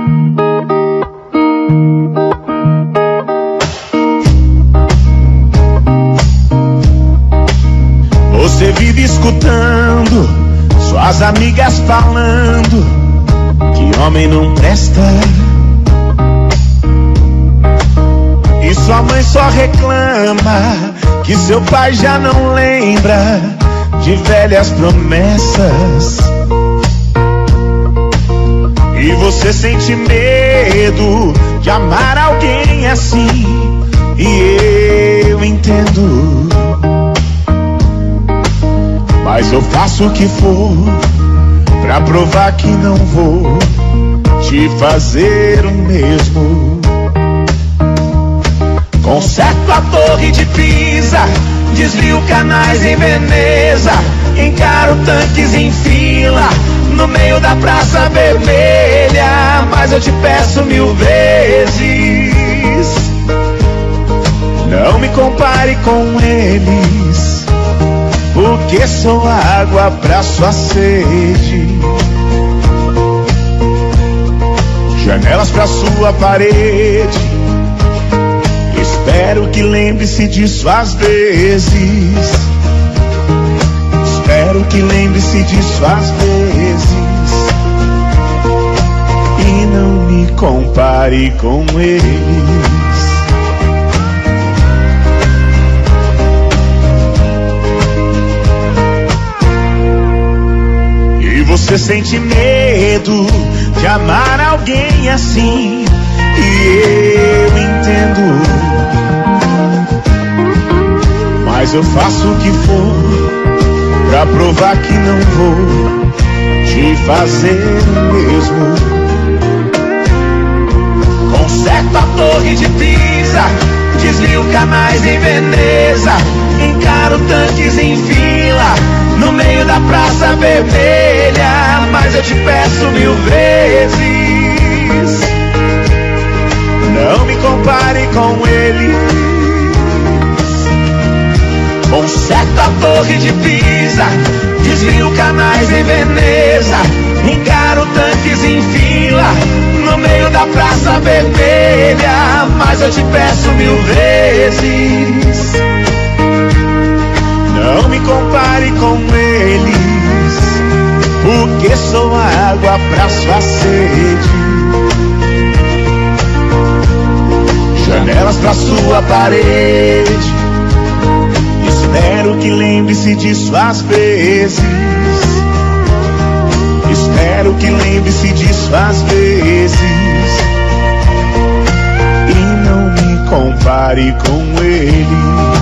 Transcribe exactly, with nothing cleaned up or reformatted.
Você vive escutando suas amigas falando que homem não presta, e sua mãe só reclama que seu pai já não lembra de velhas promessas. E você sente medo de amar alguém assim, e eu entendo. Mas eu faço o que for pra provar que não vou te fazer o mesmo. Conserto a torre de Pisa, desvio canais em Veneza, encaro tanques em fila no meio da Praça Vermelha. Mas eu te peço mil vezes, não me compare com eles, porque sou água pra sua sede, janelas pra sua parede. Espero que lembre-se disso às vezes, espero que lembre-se disso às vezes, e não me compare com eles. Você sente medo de amar alguém assim, e eu entendo. Mas eu faço o que for pra provar que não vou te fazer o mesmo. Conserto a torre de Pisa, desvio canais em Veneza, encaro tanques em fila no meio da Praça Vermelha. Mas eu te peço mil vezes, não me compare com eles. Conserto a torre de Pisa, desvio canais em Veneza, encaro tanques em fila no meio da Praça Vermelha. Mas eu te peço mil vezes, não me compare com eles, porque sou a água pra sua sede, janelas pra sua parede. Espero que lembre-se disso às vezes, espero que lembre-se disso às vezes, e não me compare com eles.